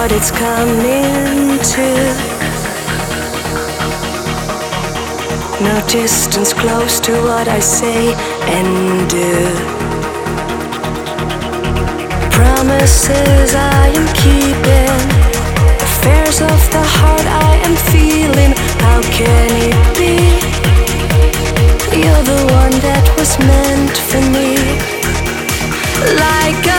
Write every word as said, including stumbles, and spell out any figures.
what it's coming to. No distance close to what I say and do. Promises I am keeping, affairs of the heart I am feeling. How can it be? You're the one that was meant for me. Like